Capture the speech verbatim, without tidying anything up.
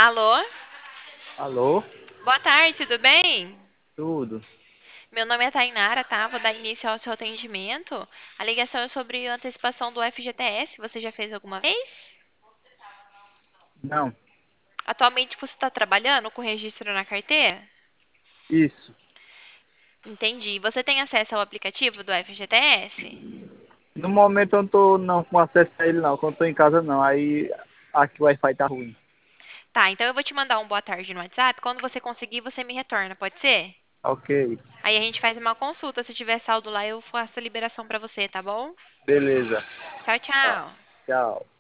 Alô? Alô? Boa tarde, tudo bem? Tudo? Meu nome é Tainara, tá? Vou dar início ao seu atendimento. A ligação é sobre a antecipação do F G T S. Você já fez alguma vez? Não, Atualmente você está trabalhando com registro na carteira? isso. Entendi. Você tem acesso ao aplicativo do F G T S? No momento eu não tô não com acesso a ele não, quando eu tô em casa não. Aí aqui o Wi-Fi tá ruim. Tá, então eu vou te mandar um boa tarde no WhatsApp. Quando você conseguir, você me retorna, pode ser? Ok, Aí a gente faz uma consulta. Se tiver saldo lá, eu faço a liberação pra você, tá bom? beleza. Tchau, Tá. tchau. Tchau.